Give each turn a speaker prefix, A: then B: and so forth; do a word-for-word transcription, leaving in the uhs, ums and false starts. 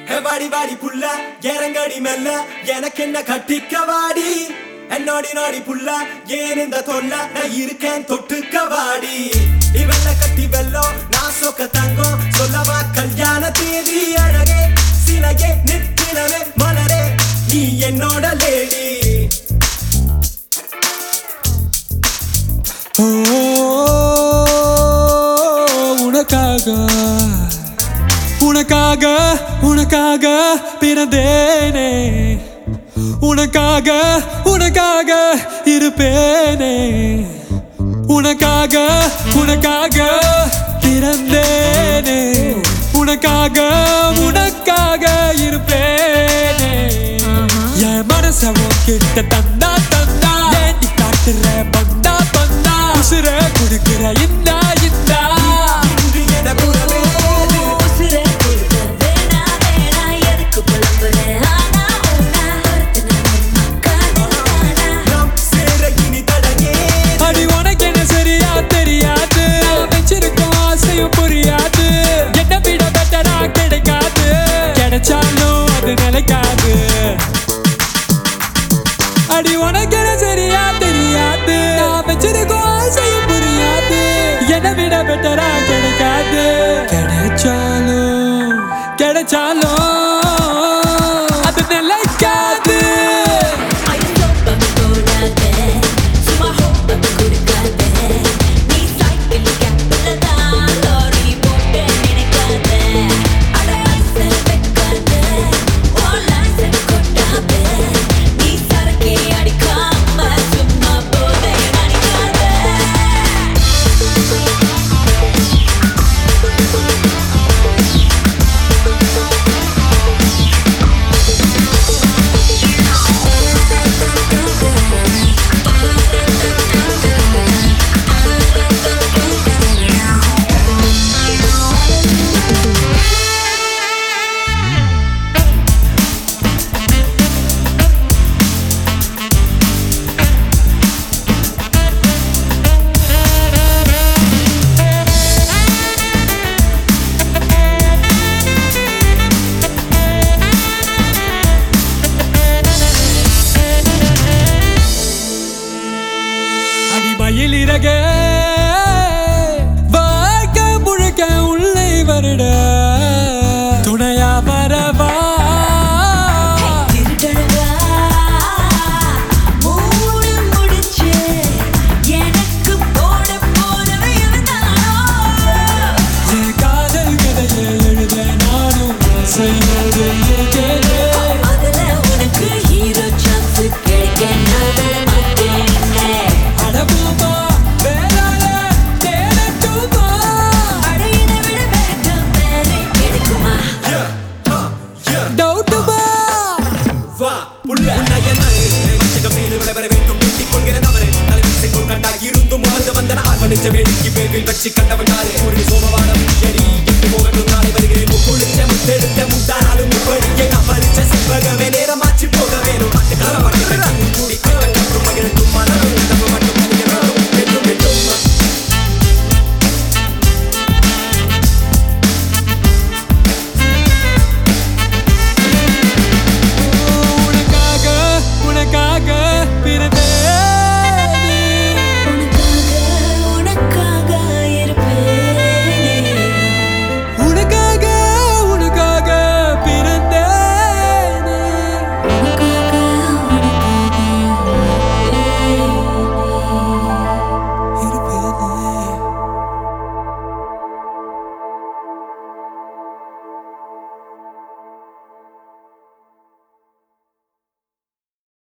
A: வாடி வாடி புள்ள இறங்கடி மெல்ல எனக்கு என்ன கட்டிக்க வாடி என்னோடி நோடி புள்ள ஏன் இந்த தொல்ல நான் இருக்கேன் தொட்டுக்க வாடி இவெல்ல கட்டி வெல்லம் நான் சொக்க தங்கம் சொல்லவா கல்யாண தேதி அழகே சிலையே நிற்கிறவே மலரே நீ என்னோட லேடி
B: உனக்காக உனக்காக உனக்காக பிறந்தேனே உனக்காக உனக்காக இருப்பேனே உனக்காக உனக்காக பிறந்தேனே உனக்காக உனக்காக இருப்பேனே என் மனச உன்கிட்ட தந்தா தந்தா ஏண்டி காட்டுற பந்தா பந்தா உசுர குடுக்கிற இந்தா இந்தா அடி உனக்கு சரியா தெரியாது நான் வச்சிருக்கோம் ஆசையும் புரியாது என்ன விட பெட்டரா கிடைக்காது கிடைச்சாலும் கிடைச்சாலும் அது நிலைக்காது மயிலிறகே வாழ்க்கை முழுக்க உள்ளே வருட துணையா வரவா காதல் கதையை எழுத நானும் செய்வது
A: வேடிக்கை பேரில் வச்சு கண்டவன் ஒரு சோமவான